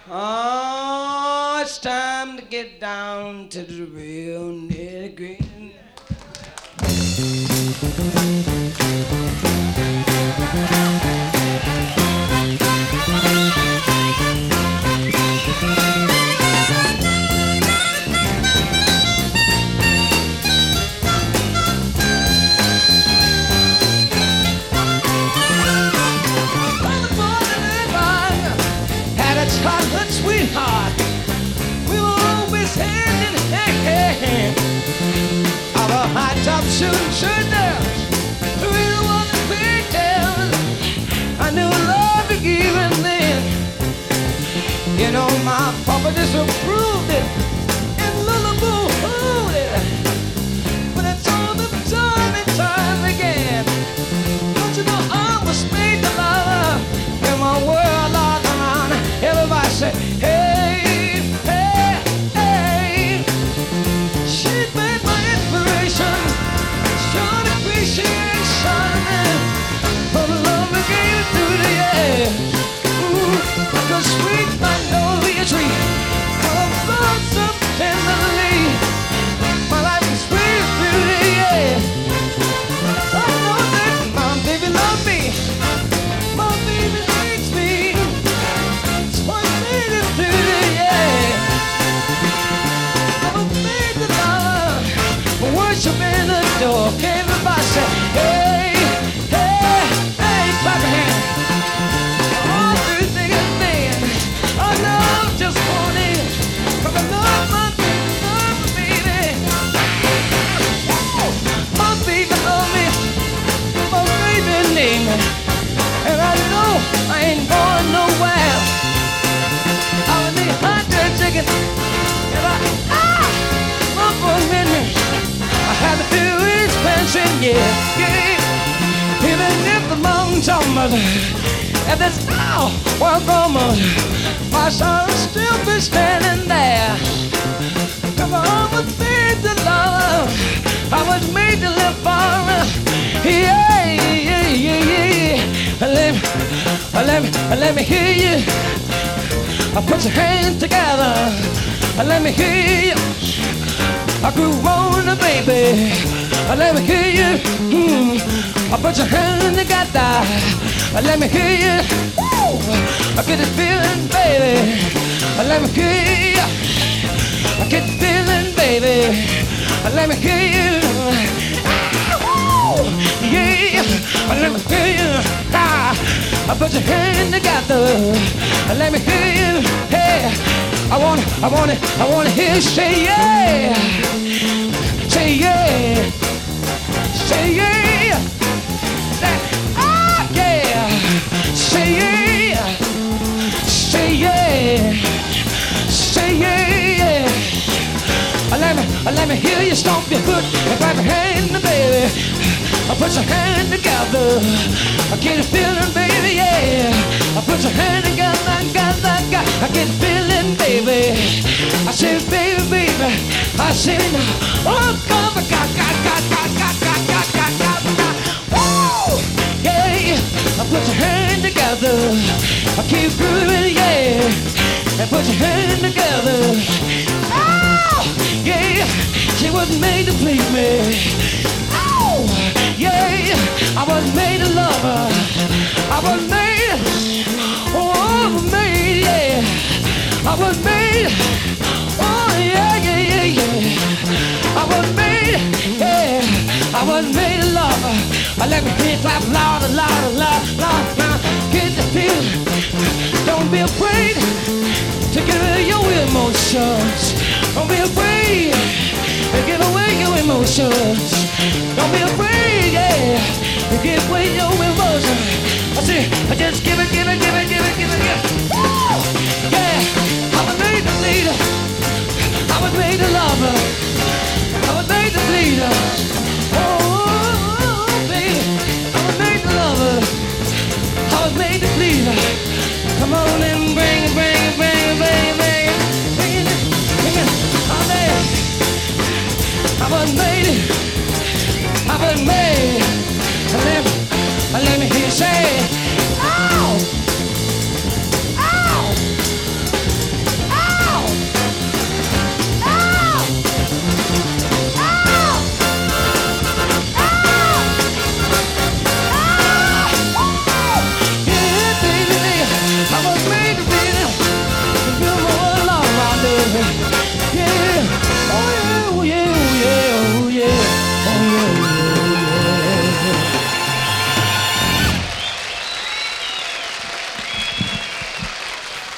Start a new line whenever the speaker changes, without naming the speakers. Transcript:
Oh, it's time to get down to the real nitty-gritty. Childhood sweetheart, we were always hand in hand. Our high top shooting shoulders, we the one that picked down. I knew love to give and then, you know, my papa disapproved it and lullaby it. But I told them time and time again, don't you know I was made to love in my world all around. Everybody say, hey, hey, hey. She's been my inspiration, showing appreciation for the love we gave through the years. Ooh, like a sweet magnolia tree, full of blossom tenderly. My life is sweet through the years. I know that my baby loves me, my baby hates me. Worship and adore. Everybody say, hey, hey, hey, clap your hands. All through thick and thin, I love just want it. 'Cause I love my baby. My baby love me, my baby need me, and I know I ain't going nowhere. I would need hot chicken if my boy with me. I had to do his pension, yeah, yeah. Even if the mountains tumble, and there's no world almost, my son will still be standing there. 'Cause I was made to love, I was made to live for, yeah, yeah, yeah, yeah. Let me hear you. Put your hands together, let me hear you. I grew on the baby, let me hear you. I put your hand together, let me hear you. Woo! I get this feeling, baby, let me hear you. I get the feeling, baby, let me hear you. Yeah, let me hear you. I put your hand together, let me hear you. Hey, I wanna hear you say yeah, say yeah, say yeah, yeah, say yeah, say yeah, say yeah. Let me hear you stomp your foot and clap your hand, baby. I put your hand together, I get a feeling, baby, yeah. I put your hand together, I get a feeling, baby. I said, baby, I said, oh, God, woo, yeah. I put your hand together, I keep grooving, yeah. And put your hand together, oh, yeah. She was made to please me. Yeah, I was made to love her. I was made, oh, I was made, yeah. I was made, oh, yeah, yeah, yeah, yeah. I was made, yeah. I was made to love her. Let me hear it clap louder, louder, louder, louder. Get the feeling. Don't be afraid to give away your emotions. Don't be afraid to give away your emotions. Don't be afraid, yeah, to give away your emotions. I say, I just give it, give it, give it, give it, give it, give it.